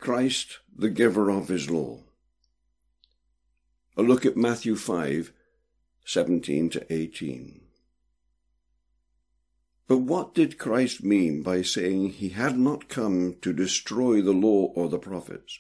Christ, the giver of his law. A look at Matthew 5:17-18. But what did Christ mean by saying he had not come to destroy the law or the prophets?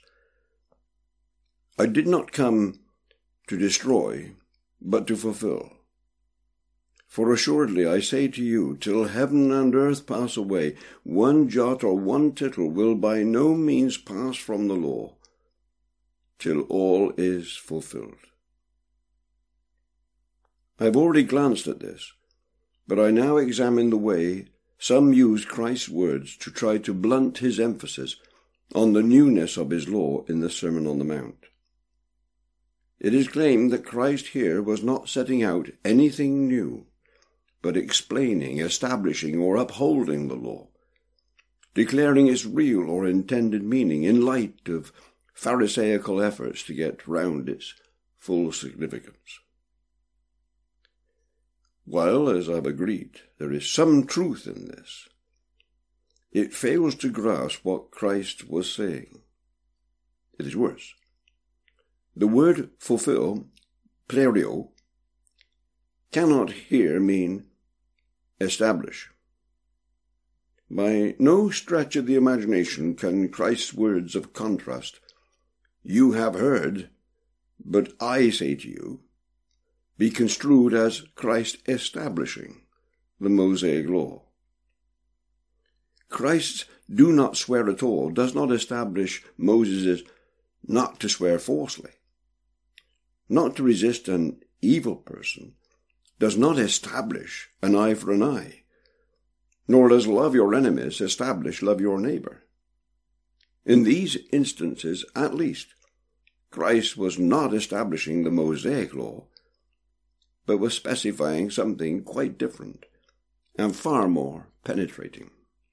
I did not come to destroy, but to fulfill. For assuredly I say to you, till heaven and earth pass away, one jot or one tittle will by no means pass from the law, till all is fulfilled. I have already glanced at this, but I now examine the way some use Christ's words to try to blunt his emphasis on the newness of his law in the Sermon on the Mount. It is claimed that Christ here was not setting out anything new, but explaining, establishing, or upholding the law, declaring its real or intended meaning in light of Pharisaical efforts to get round its full significance. While, as I've agreed, there is some truth in this, it fails to grasp what Christ was saying. It is worse. The word fulfill, plerio, cannot here mean establish. By no stretch of the imagination can Christ's words of contrast, "You have heard, but I say to you," be construed as Christ establishing the Mosaic law. Christ's "do not swear at all" does not establish Moses' not to swear falsely. Not to resist an evil person does not establish an eye for an eye, nor does love your enemies establish love your neighbor. In these instances, at least, Christ was not establishing the Mosaic law, but was specifying something quite different and far more penetrating.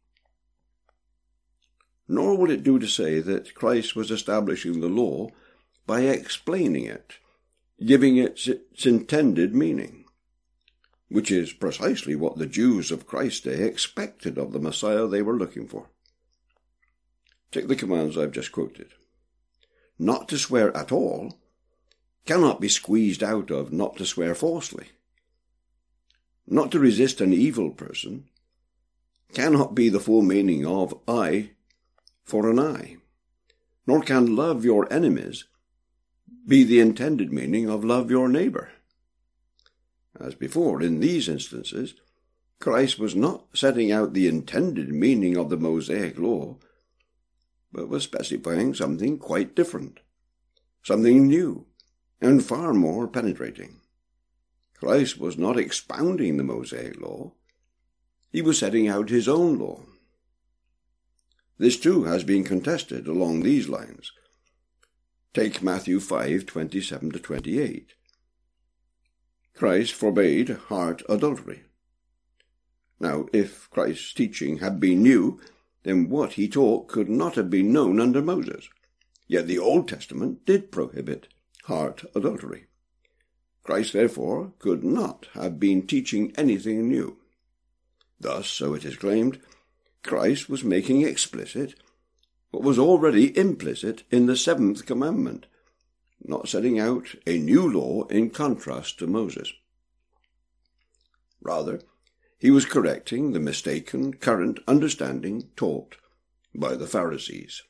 Nor would it do to say that Christ was establishing the law by explaining it, giving it its intended meaning, which is precisely what the Jews of Christ's day expected of the Messiah they were looking for. Take the commands I've just quoted. Not to swear at all cannot be squeezed out of not to swear falsely. Not to resist an evil person cannot be the full meaning of eye for an eye, nor can love your enemies be the intended meaning of love your neighbor. As before, in these instances, Christ was not setting out the intended meaning of the Mosaic law, but was specifying something quite different, something new, and far more penetrating. Christ was not expounding the Mosaic law, he was setting out his own law. This too has been contested along these lines. Take Matthew 5:27-28. Christ forbade heart adultery. Now, if Christ's teaching had been new, then what he taught could not have been known under Moses. Yet the Old Testament did prohibit heart adultery. Christ, therefore, could not have been teaching anything new. Thus, so it is claimed, Christ was making explicit what was already implicit in the seventh commandment, not setting out a new law in contrast to Moses. Rather, he was correcting the mistaken current understanding taught by the Pharisees.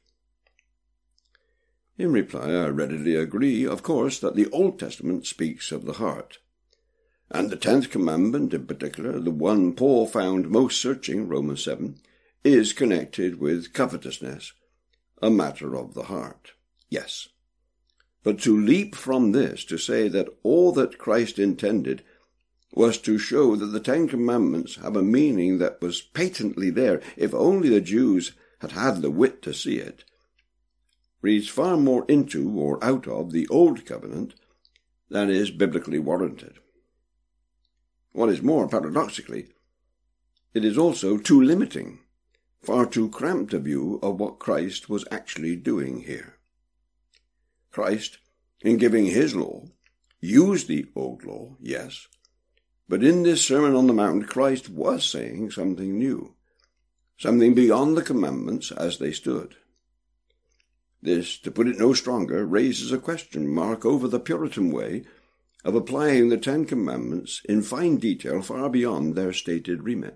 In reply, I readily agree, of course, that the Old Testament speaks of the heart, and the 10th commandment in particular, the one Paul found most searching, Romans 7, is connected with covetousness, a matter of the heart. Yes. But to leap from this to say that all that Christ intended was to show that the 10 Commandments have a meaning that was patently there, if only the Jews had had the wit to see it, reads far more into or out of the Old Covenant than is biblically warranted. What is more, paradoxically, it is also too limiting, far too cramped a view of what Christ was actually doing here. Christ, in giving his law, used the old law, yes, but in this Sermon on the Mount, Christ was saying something new, something beyond the commandments as they stood. This, to put it no stronger, raises a question mark over the Puritan way of applying the Ten Commandments in fine detail far beyond their stated remit.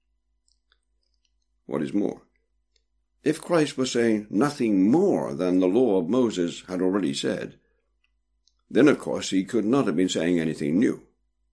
What is more, if Christ was saying nothing more than the law of Moses had already said, then of course he could not have been saying anything new.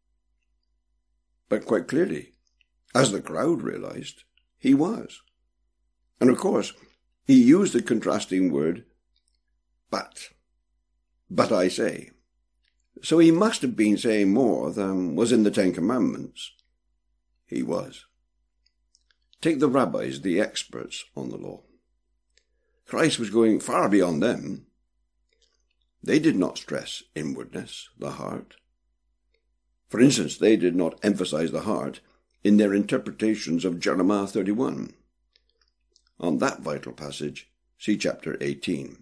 But quite clearly, as the crowd realized, he was. And of course, he used the contrasting word, but I say. So he must have been saying more than was in the Ten Commandments. He was. Take the rabbis, the experts on the law. Christ was going far beyond them. They did not stress inwardness, the heart. For instance, they did not emphasize the heart in their interpretations of Jeremiah 31. On that vital passage, see chapter 18.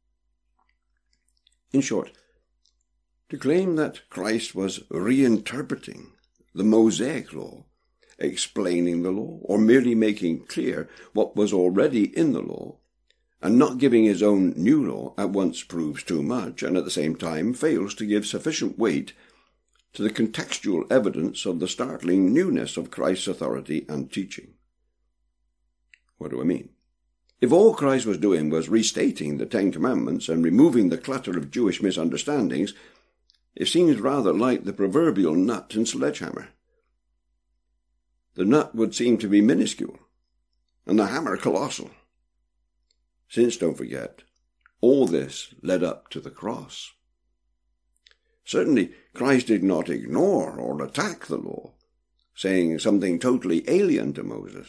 In short, to claim that Christ was reinterpreting the Mosaic law, explaining the law, or merely making clear what was already in the law, and not giving his own new law at once proves too much, and at the same time fails to give sufficient weight to the contextual evidence of the startling newness of Christ's authority and teaching. What do I mean? If all Christ was doing was restating the Ten Commandments and removing the clutter of Jewish misunderstandings, it seems rather like the proverbial nut and sledgehammer. The nut would seem to be minuscule, and the hammer colossal. Since, don't forget, all this led up to the cross. Certainly, Christ did not ignore or attack the law, saying something totally alien to Moses.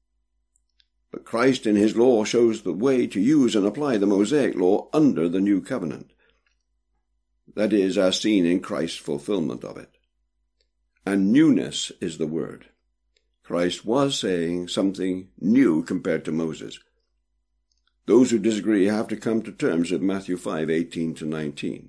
But Christ in his law shows the way to use and apply the Mosaic law under the new covenant. That is, as seen in Christ's fulfillment of it. And newness is the word. Christ was saying something new compared to Moses. Those who disagree have to come to terms with Matthew 5:18-19.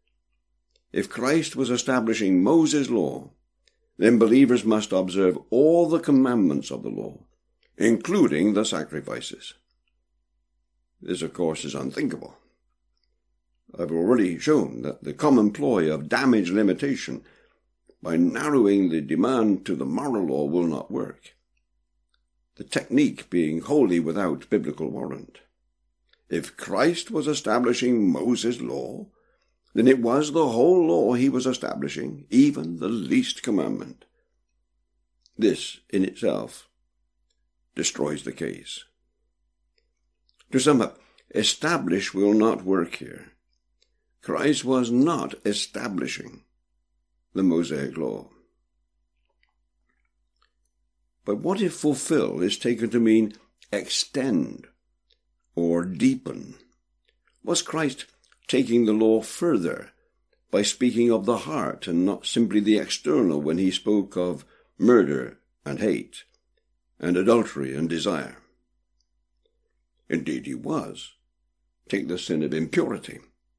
If Christ was establishing Moses' law, then believers must observe all the commandments of the law, including the sacrifices. This, of course, is unthinkable. I've already shown that the common ploy of damage limitation by narrowing the demand to the moral law will not work, the technique being wholly without biblical warrant. If Christ was establishing Moses' law, then it was the whole law he was establishing, even the least commandment. This, in itself, destroys the case. To sum up, establish will not work here. Christ was not establishing the Mosaic law. But what if fulfill is taken to mean extend or deepen? Was Christ taking the law further by speaking of the heart and not simply the external when he spoke of murder and hate and adultery and desire? Indeed he was. Take the sin of impurity.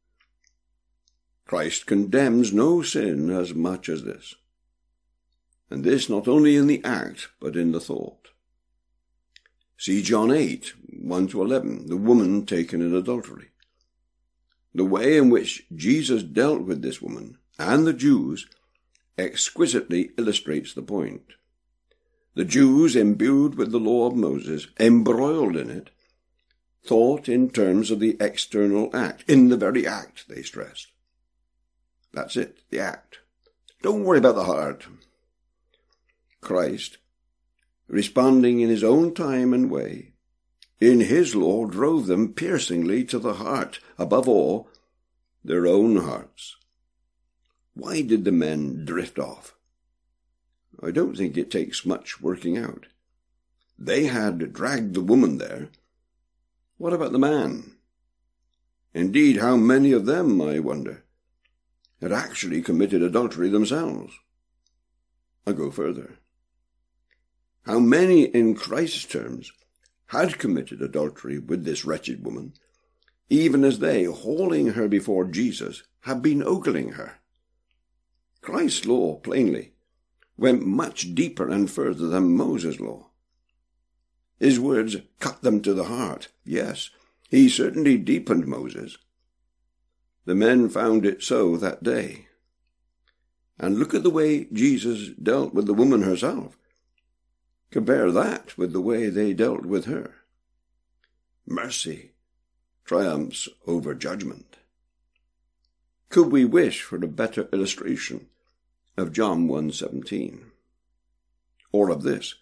Christ condemns no sin as much as this, and this not only in the act but in the thought. See John 8:1-11, the woman taken in adultery. The way in which Jesus dealt with this woman and the Jews exquisitely illustrates the point. The Jews, imbued with the law of Moses, embroiled in it, thought in terms of the external act, in the very act, they stressed. That's it, the act. Don't worry about the heart. Christ, responding in his own time and way, in his law drove them piercingly to the heart, above all, their own hearts. Why did the men drift off? I don't think it takes much working out. They had dragged the woman there. What about the man? Indeed, how many of them, I wonder, had actually committed adultery themselves? I go further. How many, in Christ's terms, had committed adultery with this wretched woman, even as they, hauling her before Jesus, had been ogling her? Christ's law, plainly, went much deeper and further than Moses' law. His words cut them to the heart, yes, He certainly deepened Moses. The men found it so that day. And look at the way Jesus dealt with the woman herself. Compare that with the way they dealt with her. Mercy triumphs over judgment. Could we wish for a better illustration of John 1:17? Or of this: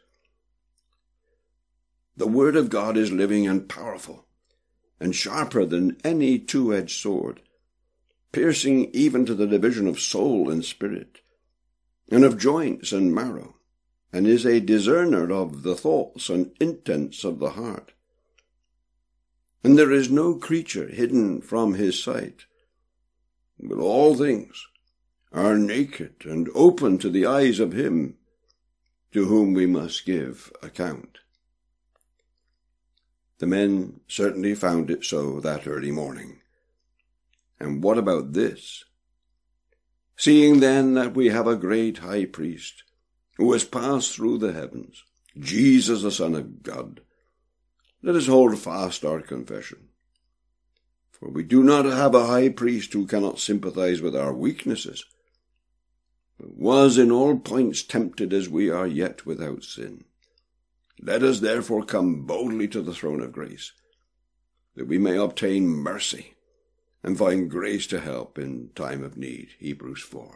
the word of God is living and powerful, and sharper than any two-edged sword, piercing even to the division of soul and spirit, and of joints and marrow, and is a discerner of the thoughts and intents of the heart. And there is no creature hidden from his sight, but all things are naked and open to the eyes of him to whom we must give account. The men certainly found it so that early morning. And what about this? Seeing then that we have a great high priest, who has passed through the heavens, Jesus the Son of God, let us hold fast our confession. For we do not have a high priest who cannot sympathize with our weaknesses, but was in all points tempted as we are, yet without sin. Let us therefore come boldly to the throne of grace, that we may obtain mercy and find grace to help in time of need. Hebrews 4.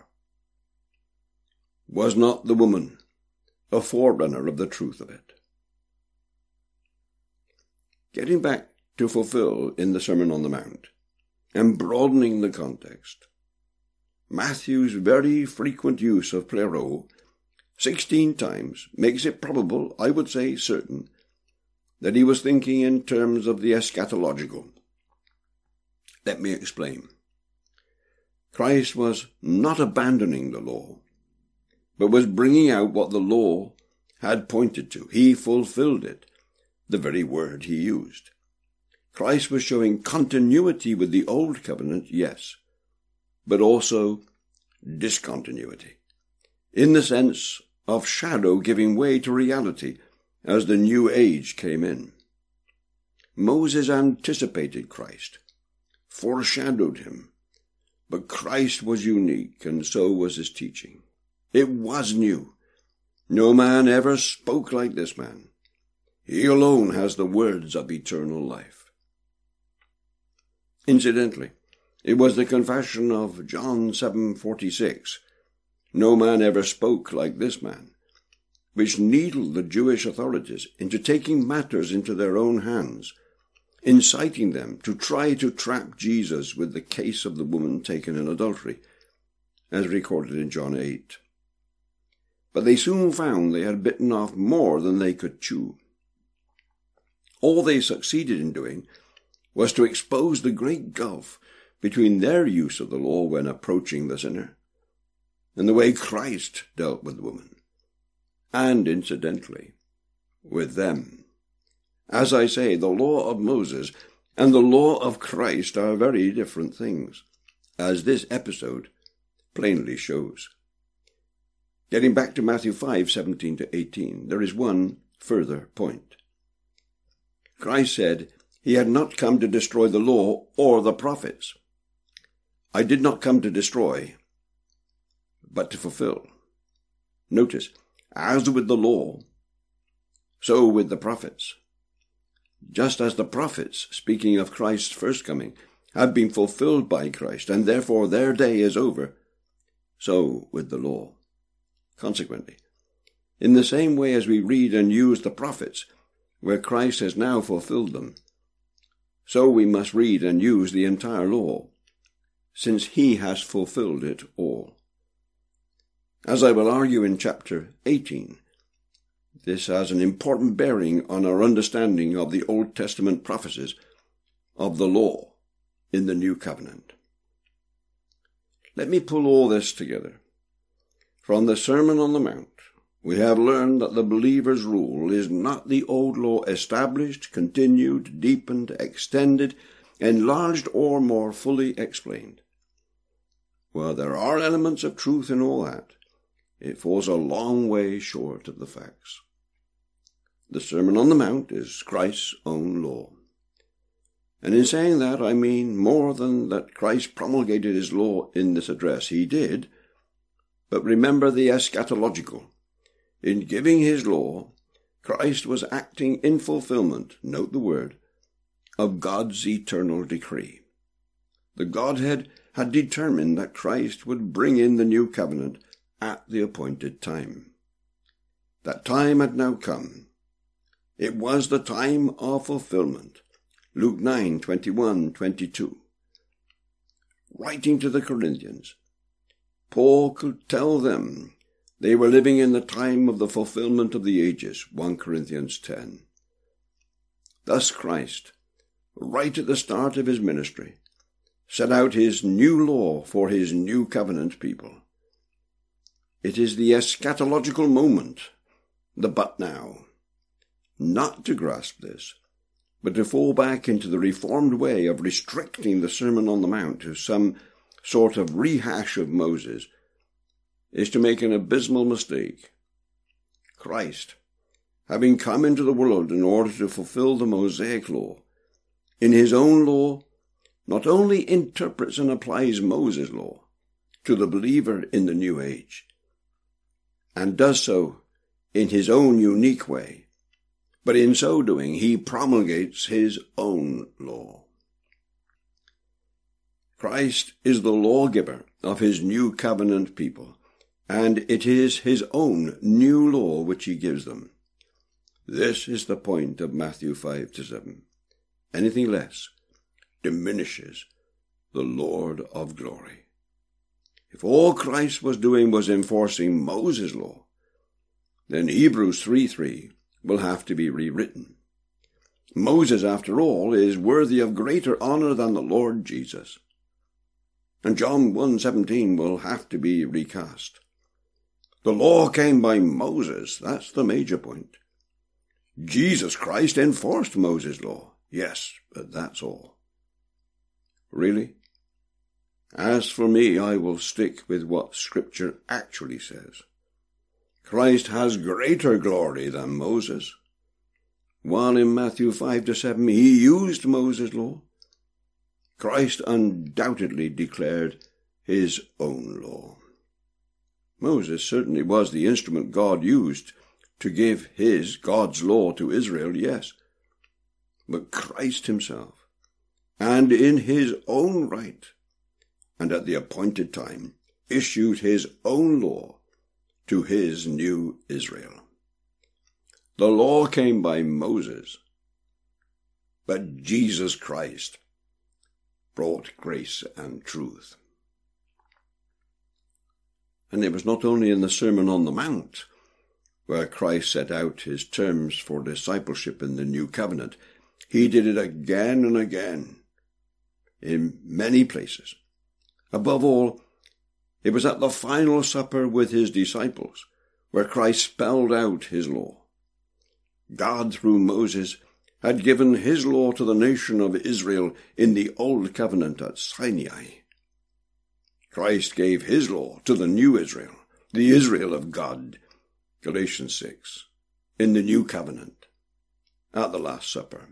Was not the woman a forerunner of the truth of it? Getting back to fulfill in the Sermon on the Mount, and broadening the context, Matthew's very frequent use of plero 16 times makes it probable, I would say certain, that he was thinking in terms of the eschatological. Let me explain. Christ was not abandoning the law, but was bringing out what the law had pointed to. He fulfilled it, the very word he used. Christ was showing continuity with the old covenant, yes, but also discontinuity, in the sense of shadow giving way to reality as the new age came in. Moses anticipated Christ, foreshadowed him, but Christ was unique, and so was his teaching. It was new. No man ever spoke like this man. He alone has the words of eternal life. Incidentally, it was the confession of John 7:46, no man ever spoke like this man, which needled the Jewish authorities into taking matters into their own hands, inciting them to try to trap Jesus with the case of the woman taken in adultery, as recorded in John 8. But they soon found they had bitten off more than they could chew. All they succeeded in doing was to expose the great gulf between their use of the law when approaching the sinner and the way Christ dealt with the woman, and, incidentally, with them. As I say, the law of Moses and the law of Christ are very different things, as this episode plainly shows. Getting back to Matthew 5:17-18, there is one further point. Christ said he had not come to destroy the law or the prophets. I did not come to destroy, but to fulfill. Notice, as with the law, so with the prophets. Just as the prophets, speaking of Christ's first coming, have been fulfilled by Christ, and therefore their day is over, so with the law. Consequently, in the same way as we read and use the prophets, where Christ has now fulfilled them, so we must read and use the entire law, since he has fulfilled it all. As I will argue in chapter 18, this has an important bearing on our understanding of the Old Testament prophecies of the law in the New Covenant. Let me pull all this together. From the Sermon on the Mount, we have learned that the believer's rule is not the old law established, continued, deepened, extended, enlarged, or more fully explained. While there are elements of truth in all that, it falls a long way short of the facts. The Sermon on the Mount is Christ's own law. And in saying that, I mean more than that Christ promulgated his law in this address. He did, but remember the eschatological. In giving his law, Christ was acting in fulfillment, note the word, of God's eternal decree. The Godhead had determined that Christ would bring in the new covenant at the appointed time. That time had now come. It was the time of fulfillment. Luke 9:21-22. Writing to the Corinthians, Paul could tell them they were living in the time of the fulfillment of the ages, 1 Corinthians 10. Thus Christ, right at the start of his ministry, set out his new law for his new covenant people. It is the eschatological moment, the but now. Not to grasp this, but to fall back into the reformed way of restricting the Sermon on the Mount to some sort of rehash of Moses, is to make an abysmal mistake. Christ, having come into the world in order to fulfill the Mosaic law, in his own law, not only interprets and applies Moses' law to the believer in the new age, and does so in his own unique way, but in so doing he promulgates his own law. Christ is the lawgiver of his new covenant people, and it is his own new law which he gives them. This is the point of Matthew 5-7. Anything less diminishes the Lord of glory. If all Christ was doing was enforcing Moses' law, then Hebrews 3:3 will have to be rewritten. Moses, after all, is worthy of greater honor than the Lord Jesus. And John 1:17 will have to be recast. The law came by Moses, that's the major point. Jesus Christ enforced Moses' law, yes, but that's all. Really? As for me, I will stick with what Scripture actually says. Christ has greater glory than Moses. While in Matthew 5-7 he used Moses' law, Christ undoubtedly declared his own law. Moses certainly was the instrument God used to give God's law to Israel, yes. But Christ himself, and in his own right, and at the appointed time, issued his own law to his new Israel. The law came by Moses, but Jesus Christ brought grace and truth. And it was not only in the Sermon on the Mount where Christ set out his terms for discipleship in the new covenant. He did it again and again in many places. Above all, it was at the final supper with his disciples where Christ spelled out his law. God, through Moses, had given his law to the nation of Israel in the Old Covenant at Sinai. Christ gave his law to the new Israel, the Israel of God, Galatians 6, in the new covenant, at the Last Supper.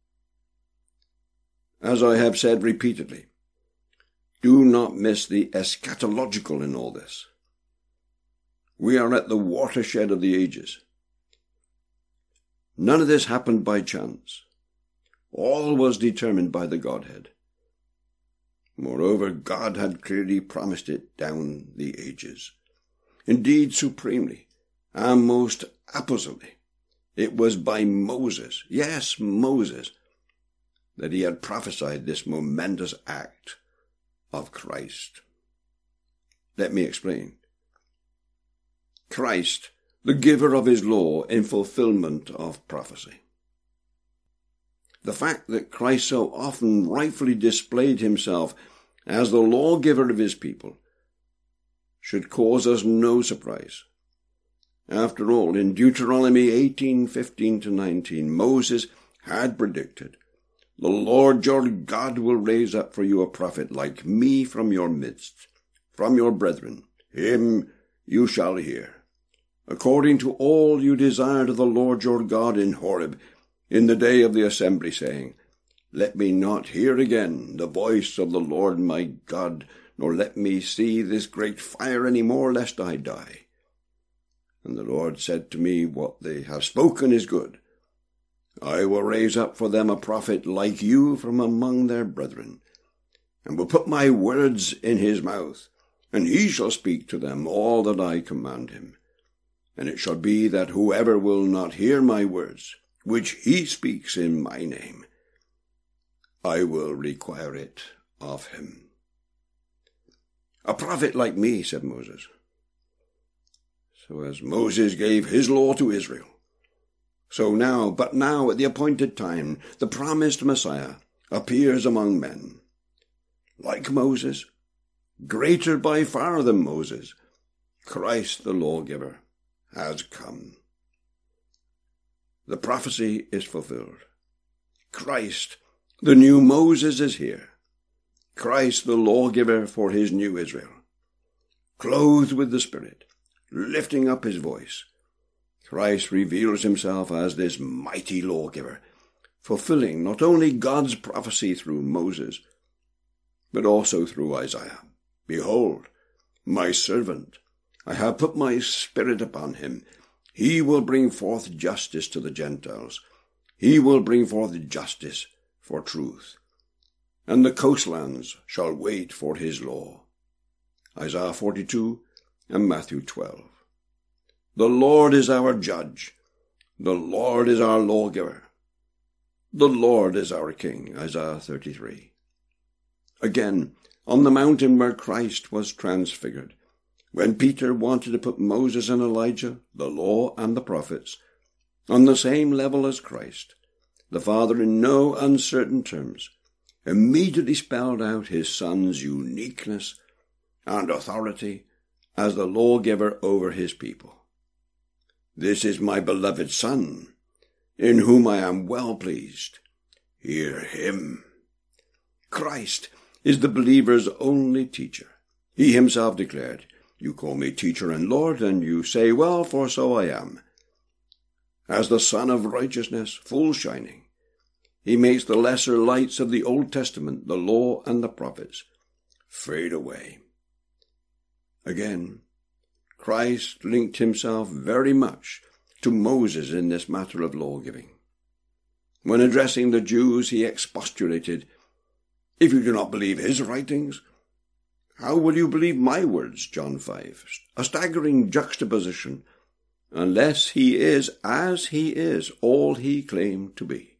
As I have said repeatedly, do not miss the eschatological in all this. We are at the watershed of the ages. None of this happened by chance. All was determined by the Godhead. Moreover, God had clearly promised it down the ages. Indeed, supremely, and most appositely, it was by Moses, yes, Moses, that he had prophesied this momentous act of Christ. Let me explain. Christ, the giver of his law in fulfillment of prophecy. The fact that Christ so often rightfully displayed himself as the lawgiver of his people should cause us no surprise. After all, in Deuteronomy 18:15-19, Moses had predicted, "The Lord your God will raise up for you a prophet like me from your midst, from your brethren. Him you shall hear, according to all you desired of the Lord your God in Horeb, in the day of the assembly, saying, let me not hear again the voice of the Lord my God, nor let me see this great fire any more, lest I die. And the Lord said to me, what they have spoken is good. I will raise up for them a prophet like you from among their brethren, and will put my words in his mouth, and he shall speak to them all that I command him. And it shall be that whoever will not hear my words, which he speaks in my name, I will require it of him. A prophet like me, said Moses. So as Moses gave his law to Israel, so now, but now at the appointed time, the promised Messiah appears among men. Like Moses, greater by far than Moses, Christ the lawgiver has come. The prophecy is fulfilled. Christ, the new Moses, is here. Christ the lawgiver for his new Israel, clothed with the Spirit, lifting up his voice. Christ reveals himself as this mighty lawgiver, fulfilling not only God's prophecy through Moses, but also through Isaiah. Behold, my servant, I have put my Spirit upon him. He will bring forth justice to the Gentiles. He will bring forth justice for truth. And the coastlands shall wait for his law. Isaiah 42 and Matthew 12. The Lord is our judge. The Lord is our lawgiver. The Lord is our king. Isaiah 33. Again, on the mountain where Christ was transfigured, when Peter wanted to put Moses and Elijah, the law and the prophets, on the same level as Christ, the Father, in no uncertain terms, immediately spelled out his Son's uniqueness and authority as the lawgiver over his people. This is my beloved Son, in whom I am well pleased. Hear him. Christ is the believer's only teacher. He himself declared, you call me teacher and Lord, and you say, well, for so I am. As the Son of righteousness, full shining, he makes the lesser lights of the Old Testament, the law and the prophets, fade away. Again, Christ linked himself very much to Moses in this matter of law-giving. When addressing the Jews, he expostulated, if you do not believe his writings, how will you believe my words? John 5. A staggering juxtaposition, unless he is, as he is, all he claimed to be.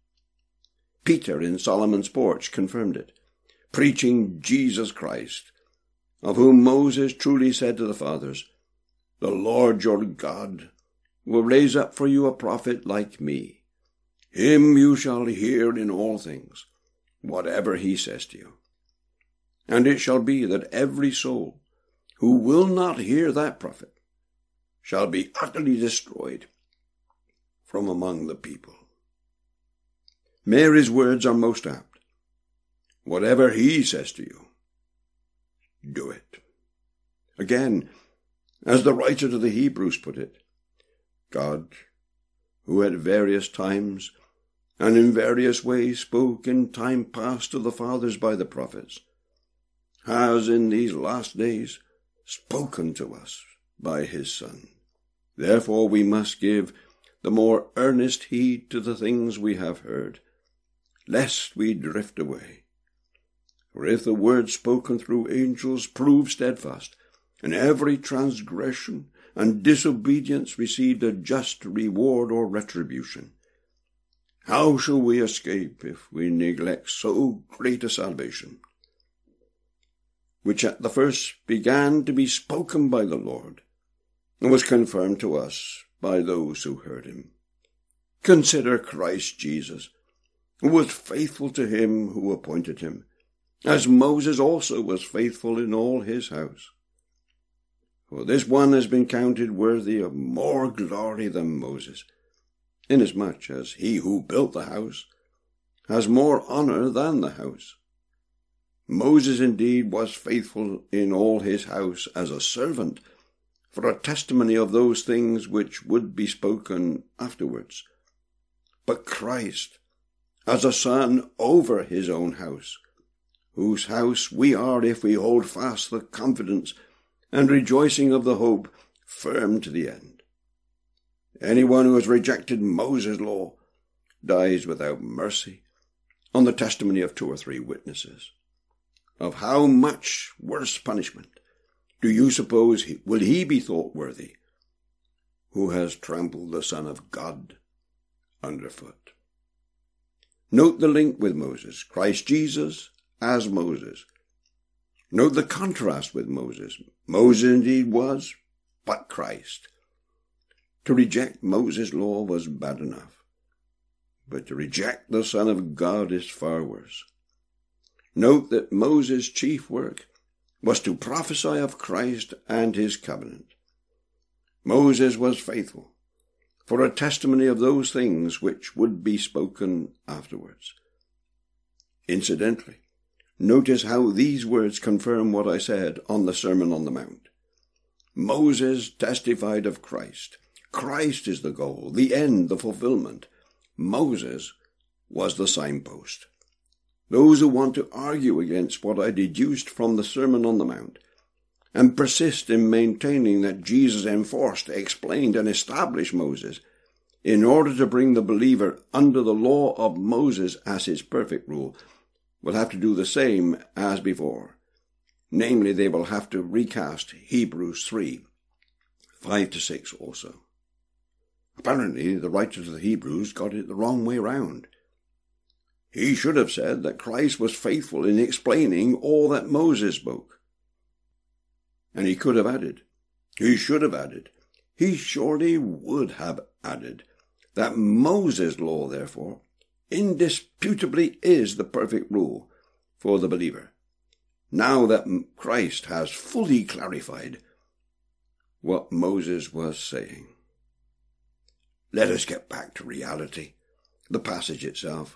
Peter in Solomon's porch confirmed it, preaching Jesus Christ, of whom Moses truly said to the fathers, the Lord your God will raise up for you a prophet like me. Him you shall hear in all things, whatever he says to you. And it shall be that every soul who will not hear that prophet shall be utterly destroyed from among the people. Mary's words are most apt. Whatever he says to you, do it. Again, as the writer to the Hebrews put it, God, who at various times and in various ways spoke in time past to the fathers by the prophets, has in these last days spoken to us by his Son. Therefore we must give the more earnest heed to the things we have heard, lest we drift away. For if the word spoken through angels prove steadfast, and every transgression and disobedience received a just reward or retribution, how shall we escape if we neglect so great a salvation, which at the first began to be spoken by the Lord, and was confirmed to us by those who heard him? Consider Christ Jesus, who was faithful to him who appointed him, as Moses also was faithful in all his house. For this one has been counted worthy of more glory than Moses, inasmuch as he who built the house has more honor than the house. Moses indeed was faithful in all his house as a servant, for a testimony of those things which would be spoken afterwards. But Christ as a son over his own house, whose house we are if we hold fast the confidence and rejoicing of the hope firm to the end. Anyone who has rejected Moses' law dies without mercy on the testimony of 2 or 3 witnesses. Of how much worse punishment do you suppose will he be thought worthy who has trampled the Son of God underfoot? Note the link with Moses, Christ Jesus as Moses. Note the contrast with Moses. Moses indeed was, but Christ. To reject Moses' law was bad enough, but to reject the Son of God is far worse. Note that Moses' chief work was to prophesy of Christ and his covenant. Moses was faithful for a testimony of those things which would be spoken afterwards. Incidentally, notice how these words confirm what I said on the Sermon on the Mount. Moses testified of Christ. Christ is the goal, the end, the fulfillment. Moses was the signpost. Those who want to argue against what I deduced from the Sermon on the Mount and persist in maintaining that Jesus enforced, explained, and established Moses in order to bring the believer under the law of Moses as his perfect rule will have to do the same as before. Namely, they will have to recast Hebrews 3, 5-6 also. Apparently, the writer of the Hebrews got it the wrong way round. He should have said that Christ was faithful in explaining all that Moses spoke. And he could have added, he should have added, he surely would have added, that Moses' law, therefore, indisputably is the perfect rule for the believer, now that Christ has fully clarified what Moses was saying. Let us get back to reality, the passage itself.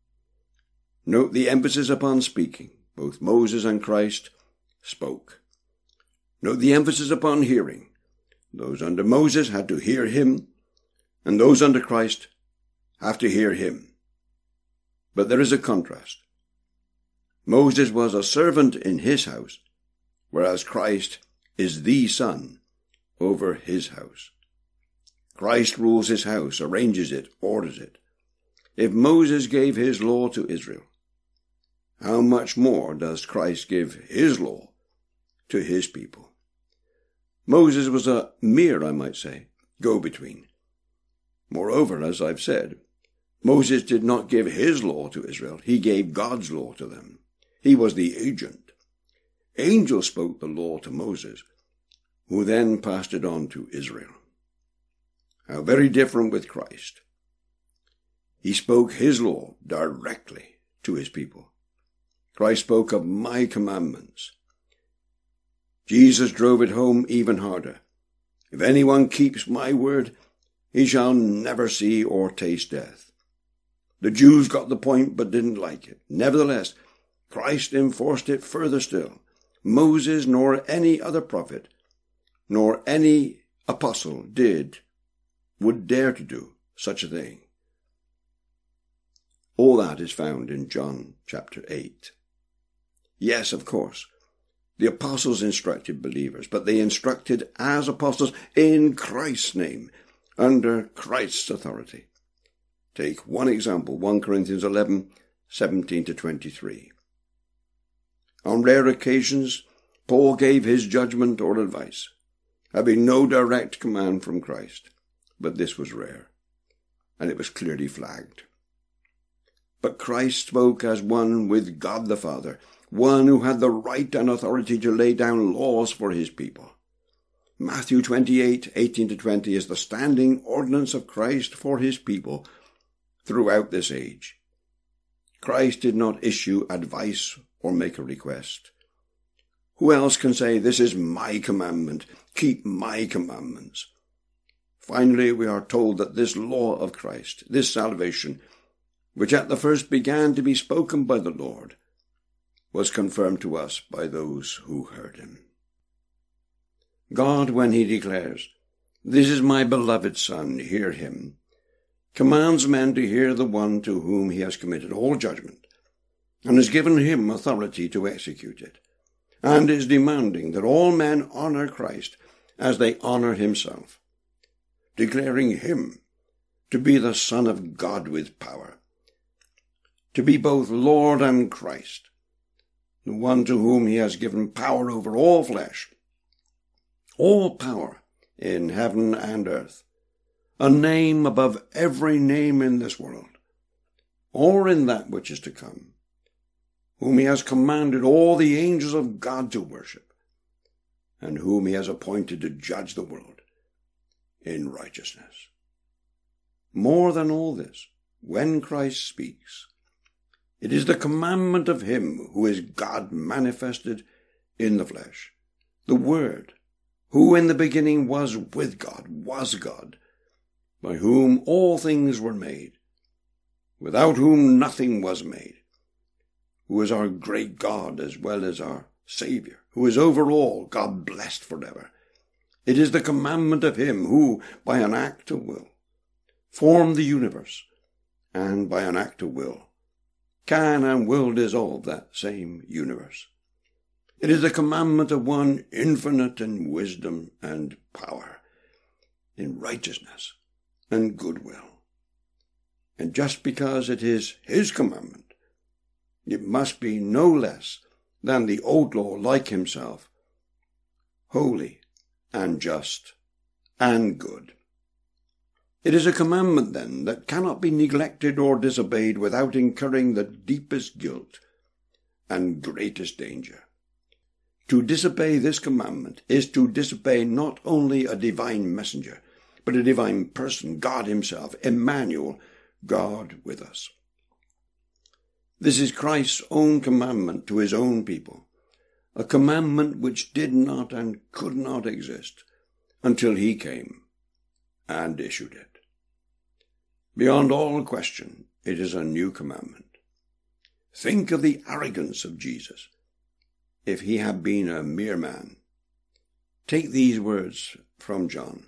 Note the emphasis upon speaking. Both Moses and Christ spoke. Note the emphasis upon hearing. Those under Moses had to hear him, and those under Christ have to hear him. But there is a contrast. Moses was a servant in his house, whereas Christ is the son over his house. Christ rules his house, arranges it, orders it. If Moses gave his law to Israel, how much more does Christ give his law to his people? Moses was a mere, I might say, go-between. Moreover, as I've said, Moses did not give his law to Israel. He gave God's law to them. He was the agent. Angels spoke the law to Moses, who then passed it on to Israel. How very different with Christ. He spoke his law directly to his people. Christ spoke of my commandments. Jesus drove it home even harder. If anyone keeps my word, he shall never see or taste death. The Jews got the point but didn't like it. Nevertheless, Christ enforced it further still. Moses nor any other prophet, nor any apostle would dare to do such a thing. All that is found in John chapter 8. Yes, of course, the apostles instructed believers, but they instructed as apostles in Christ's name, under Christ's authority. Take one example, 1 Corinthians 11, 17-23. On rare occasions, Paul gave his judgment or advice, having no direct command from Christ, but this was rare, and it was clearly flagged. But Christ spoke as one with God the Father, one who had the right and authority to lay down laws for his people. Matthew 28, 18-20 is the standing ordinance of Christ for his people throughout this age. Christ did not issue advice or make a request. Who else can say, this is my commandment, keep my commandments? Finally, we are told that this law of Christ, this salvation, which at the first began to be spoken by the Lord, was confirmed to us by those who heard him. God, when he declares, this is my beloved Son, hear him, commands men to hear the one to whom he has committed all judgment, and has given him authority to execute it, and is demanding that all men honor Christ as they honor himself, declaring him to be the Son of God with power, to be both Lord and Christ, the one to whom he has given power over all flesh, all power in heaven and earth, a name above every name in this world, or in that which is to come, whom he has commanded all the angels of God to worship, and whom he has appointed to judge the world in righteousness. More than all this, when Christ speaks, it is the commandment of him who is God manifested in the flesh, the Word, who in the beginning was with God, was God, by whom all things were made, without whom nothing was made, who is our great God as well as our Saviour, who is over all, God blessed forever. It is the commandment of him who, by an act of will, formed the universe, and by an act of will, can and will dissolve that same universe. It is the commandment of one infinite in wisdom and power, in righteousness and goodwill. And just because it is his commandment, it must be no less than the old law like himself, holy and just and good. It is a commandment, then, that cannot be neglected or disobeyed without incurring the deepest guilt and greatest danger. To disobey this commandment is to disobey not only a divine messenger, but a divine person, God himself, Emmanuel, God with us. This is Christ's own commandment to his own people, a commandment which did not and could not exist until he came and issued it. Beyond all question, it is a new commandment. Think of the arrogance of Jesus, if he had been a mere man. Take these words from John.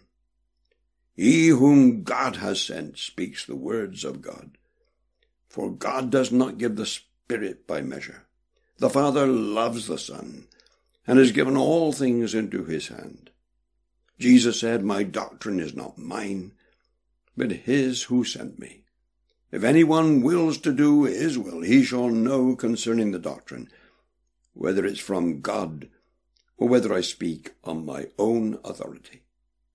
He whom God has sent speaks the words of God. For God does not give the Spirit by measure. The Father loves the Son, and has given all things into his hand. Jesus said, My doctrine is not mine, but his who sent me. If anyone wills to do his will, he shall know concerning the doctrine, whether it's from God, or whether I speak on my own authority.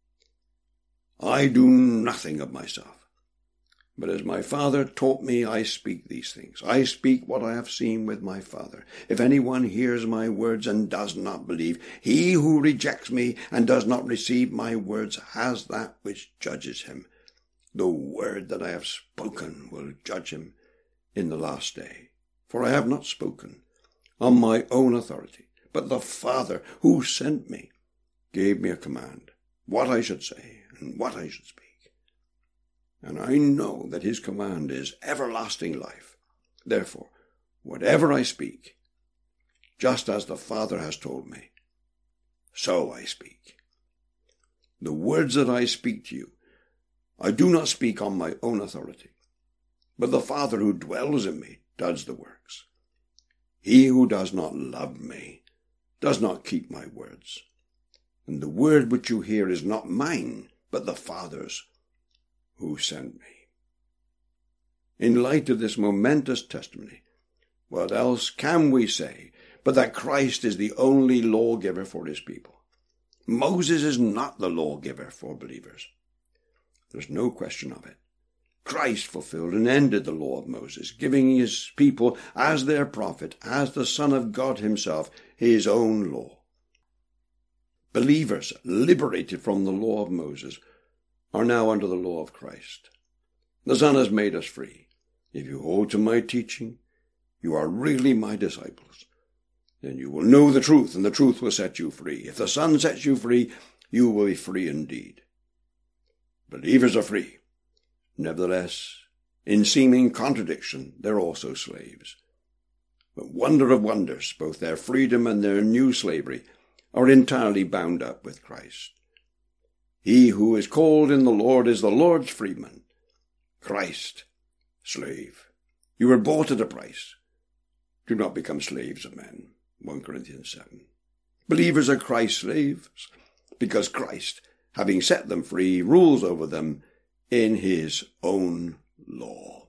I do nothing of myself, but as my Father taught me, I speak these things. I speak what I have seen with my Father. If anyone hears my words and does not believe, he who rejects me and does not receive my words has that which judges him. The word that I have spoken will judge him in the last day. For I have not spoken on my own authority, but the Father who sent me gave me a command, what I should say and what I should speak. And I know that his command is everlasting life. Therefore, whatever I speak, just as the Father has told me, so I speak. The words that I speak to you, I do not speak on my own authority, but the Father who dwells in me does the works. He who does not love me does not keep my words. And the word which you hear is not mine, but the Father's who sent me. In light of this momentous testimony, what else can we say but that Christ is the only lawgiver for his people? Moses is not the lawgiver for believers. There's no question of it. Christ fulfilled and ended the law of Moses, giving his people as their prophet, as the Son of God himself, his own law. Believers, liberated from the law of Moses, are now under the law of Christ. The Son has made us free. If you hold to my teaching, you are really my disciples. Then you will know the truth, and the truth will set you free. If the Son sets you free, you will be free indeed. Believers are free. Nevertheless, in seeming contradiction, they're also slaves. But wonder of wonders, both their freedom and their new slavery are entirely bound up with Christ. He who is called in the Lord is the Lord's freeman. Christ, slave. You were bought at a price. Do not become slaves of men. 1 Corinthians 7. Believers are Christ's slaves because Christ, having set them free, rules over them in his own law.